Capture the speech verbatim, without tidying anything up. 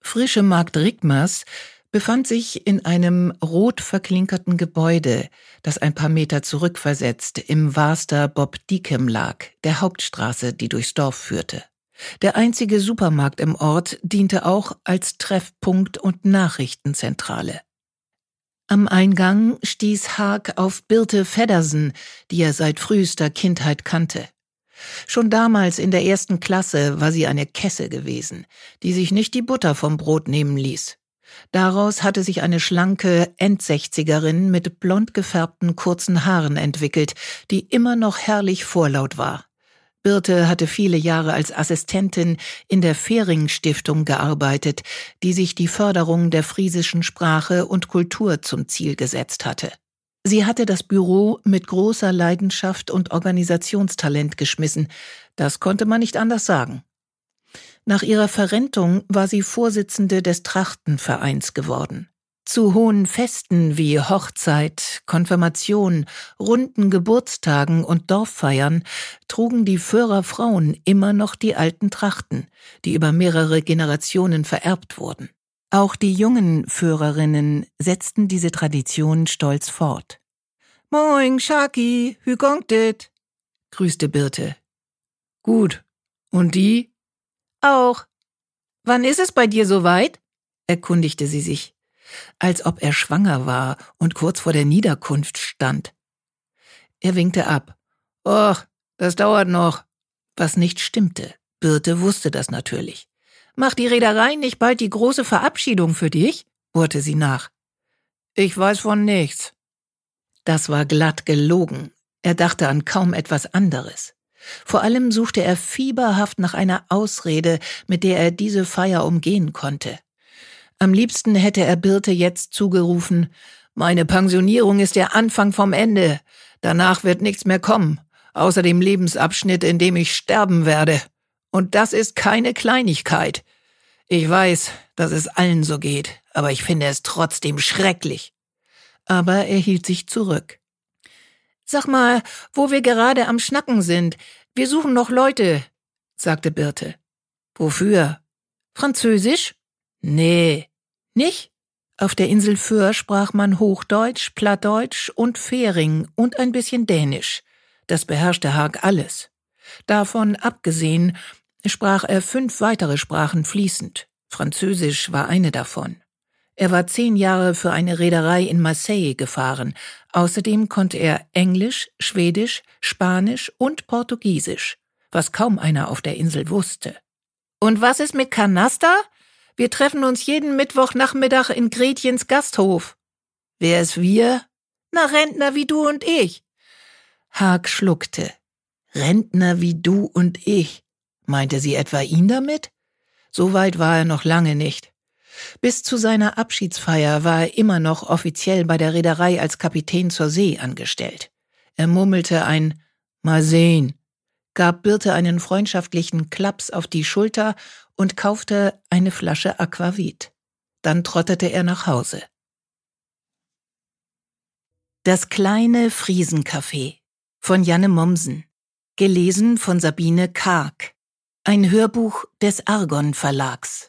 Frische Markt Rickmers befand sich in einem rot verklinkerten Gebäude, das ein paar Meter zurückversetzt im Waaster Bob Dickem lag, der Hauptstraße, die durchs Dorf führte. Der einzige Supermarkt im Ort diente auch als Treffpunkt und Nachrichtenzentrale. Am Eingang stieß Haag auf Birte Feddersen, die er seit frühester Kindheit kannte. Schon damals in der ersten Klasse war sie eine Kesse gewesen, die sich nicht die Butter vom Brot nehmen ließ. Daraus hatte sich eine schlanke Endsechzigerin mit blond gefärbten kurzen Haaren entwickelt, die immer noch herrlich vorlaut war. Birte hatte viele Jahre als Assistentin in der Fehring-Stiftung gearbeitet, die sich die Förderung der friesischen Sprache und Kultur zum Ziel gesetzt hatte. Sie hatte das Büro mit großer Leidenschaft und Organisationstalent geschmissen, das konnte man nicht anders sagen. Nach ihrer Verrentung war sie Vorsitzende des Trachtenvereins geworden. Zu hohen Festen wie Hochzeit, Konfirmation, runden Geburtstagen und Dorffeiern trugen die Föhrer Frauen immer noch die alten Trachten, die über mehrere Generationen vererbt wurden. Auch die jungen Führerinnen setzten diese Tradition stolz fort. »Moin, Schaki, hü gongt dit?« grüßte Birte. »Gut. Und die?« »Auch. Wann ist es bei dir soweit?« erkundigte sie sich, als ob er schwanger war und kurz vor der Niederkunft stand. Er winkte ab. »Och, das dauert noch.« Was nicht stimmte. Birte wusste das natürlich. »Macht die Reederei nicht bald die große Verabschiedung für dich?« bohrte sie nach. »Ich weiß von nichts.« Das war glatt gelogen. Er dachte an kaum etwas anderes. Vor allem suchte er fieberhaft nach einer Ausrede, mit der er diese Feier umgehen konnte. Am liebsten hätte er Birte jetzt zugerufen, »Meine Pensionierung ist der Anfang vom Ende. Danach wird nichts mehr kommen, außer dem Lebensabschnitt, in dem ich sterben werde. Und das ist keine Kleinigkeit. Ich weiß, dass es allen so geht, aber ich finde es trotzdem schrecklich.« Aber er hielt sich zurück. »Sag mal, wo wir gerade am Schnacken sind, wir suchen noch Leute«, sagte Birte. »Wofür? Französisch?« »Nee.« »Nicht?« Auf der Insel Föhr sprach man Hochdeutsch, Plattdeutsch und Färing und ein bisschen Dänisch. Das beherrschte Haag alles. Davon abgesehen sprach er fünf weitere Sprachen fließend. Französisch war eine davon. Er war zehn Jahre für eine Reederei in Marseille gefahren. Außerdem konnte er Englisch, Schwedisch, Spanisch und Portugiesisch, was kaum einer auf der Insel wusste. »Und was ist mit Kanaster? Wir treffen uns jeden Mittwochnachmittag in Gretchens Gasthof.« »Wer ist wir?« »Na, Rentner wie du und ich.« Haag schluckte. »Rentner wie du und ich.« Meinte sie etwa ihn damit? So weit war er noch lange nicht. Bis zu seiner Abschiedsfeier war er immer noch offiziell bei der Reederei als Kapitän zur See angestellt. Er murmelte ein »Mal sehen«, gab Birte einen freundschaftlichen Klaps auf die Schulter und kaufte eine Flasche Aquavit. Dann trottete er nach Hause. Das kleine Friesencafé von Janne Mommsen. Gelesen von Sabine Karg. Ein Hörbuch des Argon Verlags.